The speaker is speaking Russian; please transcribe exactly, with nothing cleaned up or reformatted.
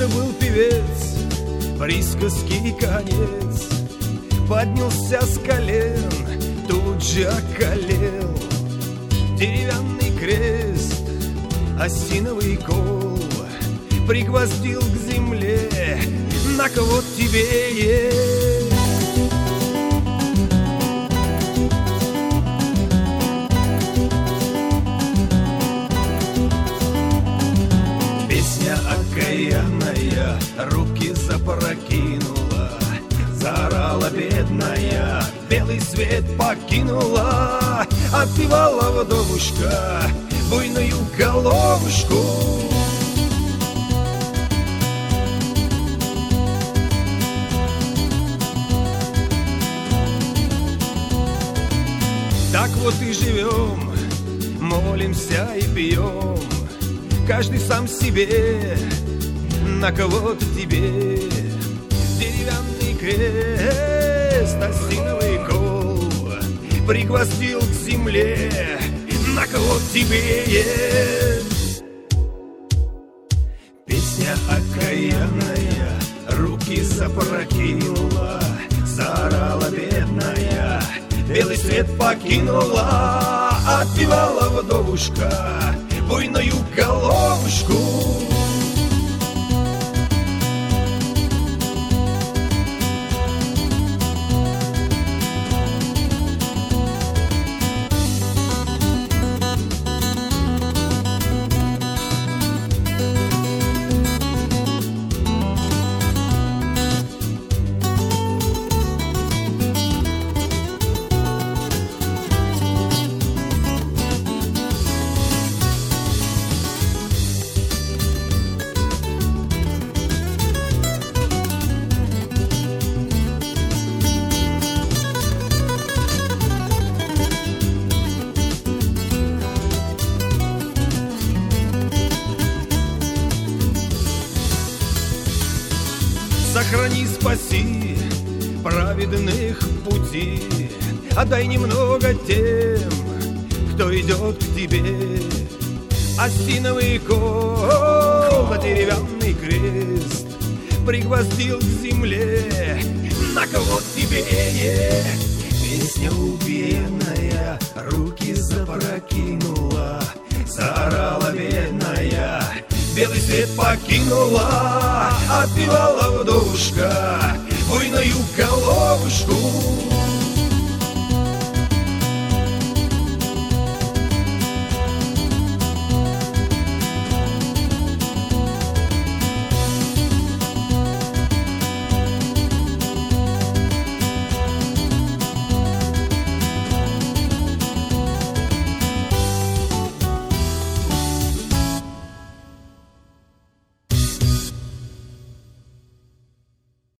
Это был певец, присказки конец. Поднялся с колен, тут же околел. Деревянный крест, осиновый кол пригвоздил к земле. На-ка вот тебе есть. Песня окаянная руки запрокинула, заорала бедная, белый свет покинула. Отпевала вдовушка буйную головушку. Так вот и живем, молимся и пьем, каждый сам себе, на кого-то тебе. Деревянный крест, осиновый кол пригвоздил к земле. На кого тебе есть? Песня окаянная руки запрокинула, заорала бедная, белый свет покинула. Отпевала вдовушка буйную головушку. Сохрани, спаси праведных пути, отдай немного тем, кто идет к тебе. Осиновый кол, деревянный крест пригвоздил к земле. На кого тебе есть? Песня убиенная руки запрокинула, заорала бедная, белый свет покинула. Отпевала вдовушка буйную головушку.